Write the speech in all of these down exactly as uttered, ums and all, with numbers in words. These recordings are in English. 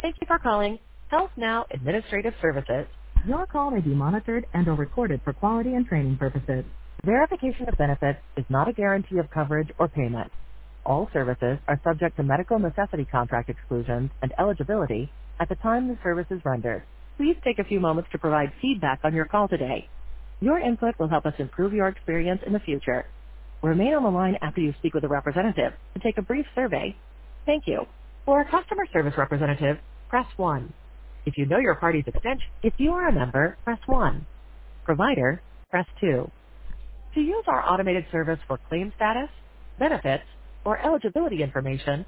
Thank you for calling Health Now Administrative Services. Your call may be monitored and or recorded for quality and training purposes. Verification of benefits is not a guarantee of coverage or payment. All services are subject to medical necessity contract exclusions and eligibility at the time the service is rendered. Please take a few moments to provide feedback on your call today. Your input will help us improve your experience in the future. Remain on the line after you speak with a representative to take a brief survey. Thank you. For a customer service representative, press one. If you know your party's extension, if you are a member, press one. Provider, press two. To use our automated service for claim status, benefits, or eligibility information,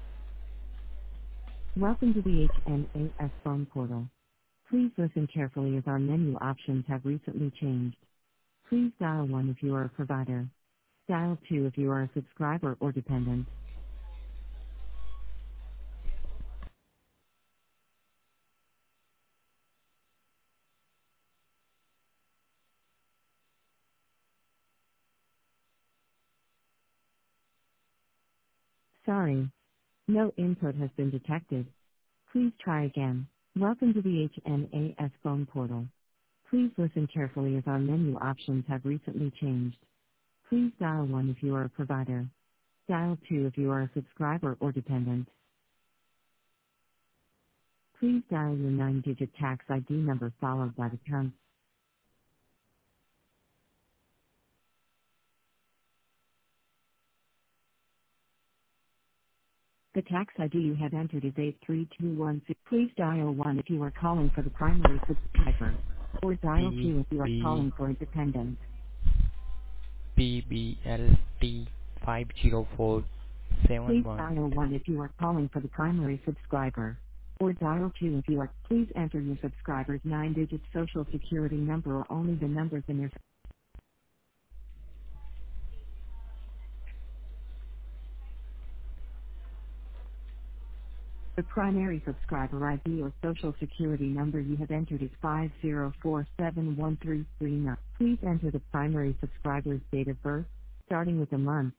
welcome to the H N A S phone portal. Please listen carefully as our menu options have recently changed. Please dial one if you are a provider. Dial two if you are a subscriber or dependent. Sorry, no input has been detected. Please try again. Welcome to the H N A S phone portal. Please listen carefully as our menu options have recently changed. Please dial one if you are a provider. Dial two if you are a subscriber or dependent. Please dial your nine-digit tax I D number followed by the pound. The tax I D you have entered is eight three two one six. Please dial one if you are calling for the primary subscriber. Or dial P two if you are B calling for a dependent. P B L T five zero four seven Please one. dial one if you are calling for the primary subscriber. Or dial two if you are. Please enter your subscriber's nine-digit social security number or only the numbers in your. The primary subscriber I D or social security number you have entered is five zero four seven one three three nine. Please enter the primary subscriber's date of birth, starting with the month.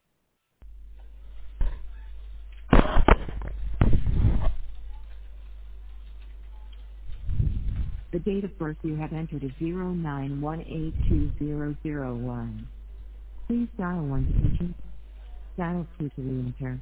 The date of birth you have entered is zero nine one eight two zero zero one. Please dial one to continue. Dial two to re-enter.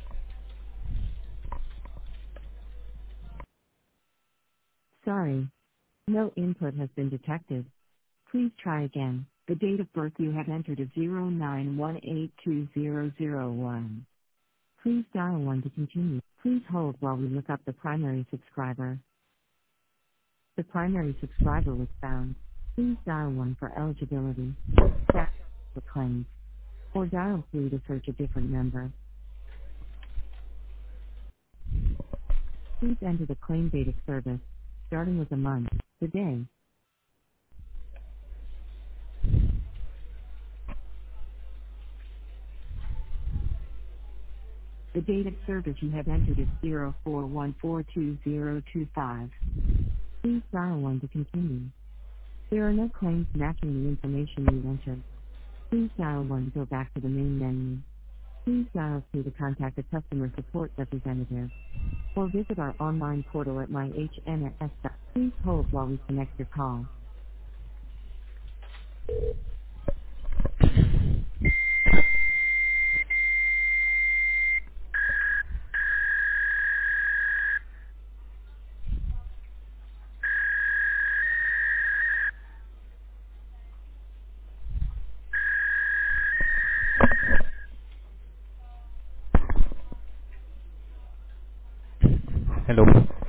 Sorry, no input has been detected. Please try again. The date of birth you have entered is zero nine one eight two zero zero one. Please dial one to continue. Please hold while we look up the primary subscriber. The primary subscriber was found. Please dial one for eligibility. Dial for claims. Or dial three to search a different member. Please enter the claim date of service, starting with the month, the day. The date of service you have entered is zero four one four two zero two five. Please dial one to continue. There are no claims matching the information you entered. Please dial one to go back to the main menu. Please dial two to contact a customer support representative. Or visit our online portal at my H N S. Please hold while we connect your call. Hello.